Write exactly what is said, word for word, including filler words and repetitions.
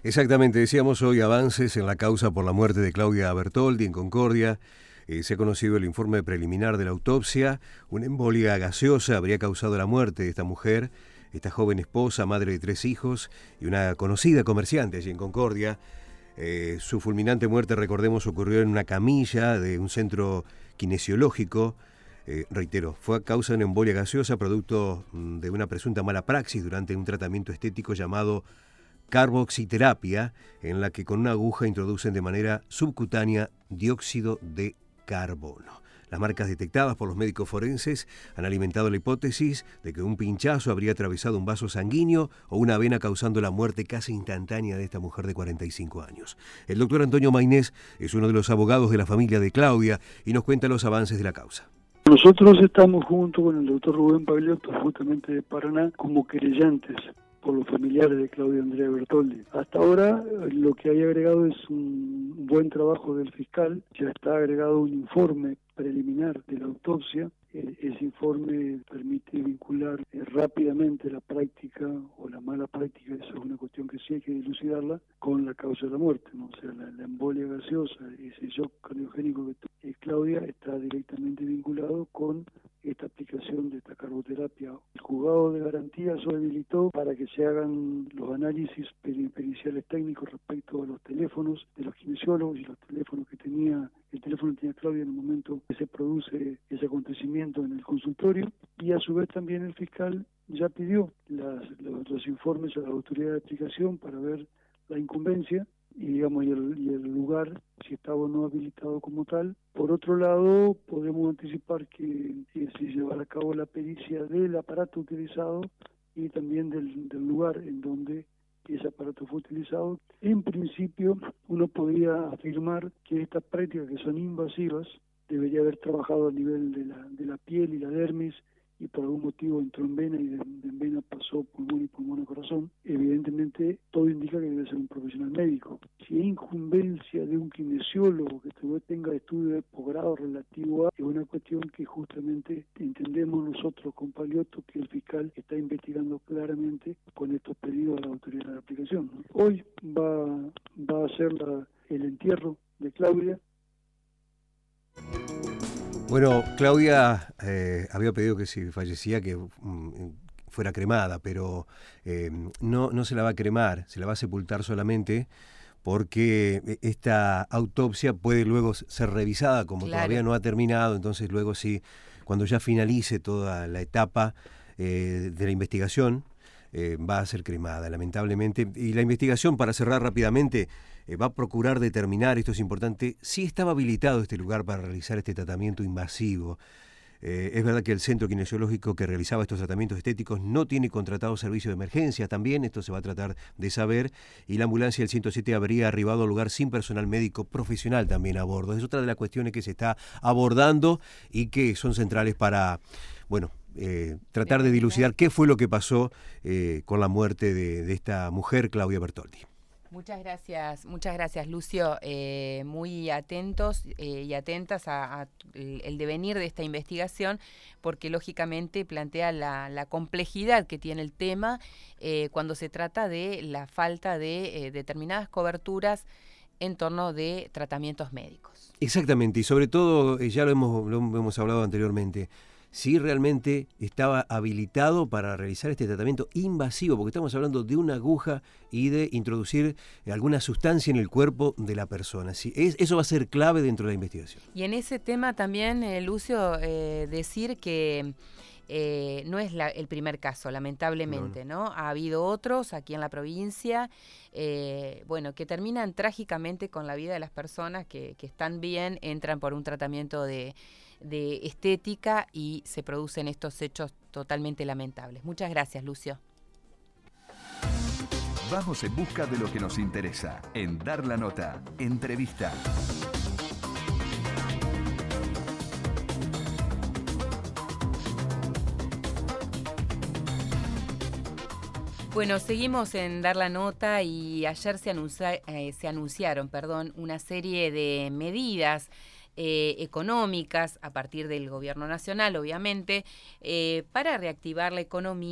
Exactamente, decíamos hoy avances en la causa por la muerte de Claudia Bertoldi en Concordia. Eh, se ha conocido el informe preliminar de la autopsia. Una embolia gaseosa habría causado la muerte de esta mujer, esta joven esposa, madre de tres hijos y una conocida comerciante allí en Concordia. Eh, su fulminante muerte, recordemos, ocurrió en una camilla de un centro kinesiológico. Eh, reitero, fue a causa de una embolia gaseosa, producto mm, de una presunta mala praxis durante un tratamiento estético llamado carboxiterapia, en la que con una aguja introducen de manera subcutánea dióxido de carbono. Las marcas detectadas por los médicos forenses han alimentado la hipótesis de que un pinchazo habría atravesado un vaso sanguíneo o una vena, causando la muerte casi instantánea de esta mujer de cuarenta y cinco años. El doctor Antonio Maynés es uno de los abogados de la familia de Claudia y nos cuenta los avances de la causa. Nosotros estamos junto con el doctor Rubén Pagliotto, justamente de Paraná, como querellantes por los familiares de Claudia Andrea Bertoldi. Hasta ahora lo que hay agregado es un buen trabajo del fiscal, ya está agregado un informe preliminar de la autopsia. Ese informe permite vincular eh, rápidamente la práctica o la mala práctica, eso es una cuestión que sí hay que dilucidarla, con la causa de la muerte, ¿no? O sea, la, la embolia gaseosa, ese shock cardiogénico que tuvo eh, Claudia está directamente vinculado con esta aplicación de esta carboterapia. El juzgado de garantía se habilitó para que se hagan los análisis peri periciales técnicos respecto a los teléfonos de los kinesiólogos y los teléfonos que tenía, el teléfono que tenía Claudia en el momento que se produce ese acontecimiento en el consultorio, y a su vez también el fiscal ya pidió las, los, los informes a la autoridad de aplicación para ver la incumbencia y digamos y el, y el lugar, si estaba o no habilitado como tal. Por otro lado, podemos anticipar que, que si llevará a cabo la pericia del aparato utilizado y también del, del lugar en donde ese aparato fue utilizado. En principio, uno podría afirmar que estas prácticas, que son invasivas, debería haber trabajado a nivel de la, de la piel y la dermis, y por algún motivo entró en vena y de, de en vena pasó pulmón y pulmón a corazón. Evidentemente, todo indica que debe ser un profesional médico. Si hay incumbencia de un kinesiólogo que tenga estudio de posgrado relativo a, es una cuestión que justamente entendemos nosotros con Pagliotto que el fiscal está investigando claramente con estos pedidos a la autoridad de aplicación. Hoy va, va a ser la, el entierro de Claudia. Bueno, Claudia eh, había pedido que si fallecía que mm, fuera cremada, pero eh, no, no se la va a cremar, se la va a sepultar solamente porque esta autopsia puede luego ser revisada, como claro. Todavía no ha terminado, entonces luego sí, cuando ya finalice toda la etapa eh, de la investigación, eh, va a ser cremada, lamentablemente. Y la investigación, para cerrar rápidamente, Eh, va a procurar determinar, esto es importante, si estaba habilitado este lugar para realizar este tratamiento invasivo. Eh, es verdad que el centro kinesiológico que realizaba estos tratamientos estéticos no tiene contratado servicio de emergencia también, esto se va a tratar de saber, y la ambulancia del ciento siete habría arribado al lugar sin personal médico profesional también a bordo. Es otra de las cuestiones que se está abordando y que son centrales para, bueno, eh, tratar de dilucidar qué fue lo que pasó eh, con la muerte de, de esta mujer, Claudia Bertoldi. Muchas gracias, muchas gracias, Lucio. Eh, muy atentos eh, y atentas a, a el devenir de esta investigación, porque lógicamente plantea la, la complejidad que tiene el tema eh, cuando se trata de la falta de eh, determinadas coberturas en torno de tratamientos médicos. Exactamente, y sobre todo, eh, ya lo hemos, lo hemos hablado anteriormente, si realmente estaba habilitado para realizar este tratamiento invasivo, porque estamos hablando de una aguja y de introducir alguna sustancia en el cuerpo de la persona. Sí, es, eso va a ser clave dentro de la investigación. Y en ese tema también, eh, Lucio, eh, decir que eh, no es la, el primer caso, lamentablemente, no, no. ¿no? Ha habido otros aquí en la provincia, eh, bueno, que terminan trágicamente con la vida de las personas que, que están bien, entran por un tratamiento de... de estética y se producen estos hechos totalmente lamentables. Muchas gracias, Lucio. Vamos en busca de lo que nos interesa en Dar la Nota. Entrevista. Bueno, seguimos en Dar la Nota y ayer se, anuncia, eh, se anunciaron perdón, una serie de medidas Eh, económicas a partir del gobierno nacional, obviamente, eh, para reactivar la economía.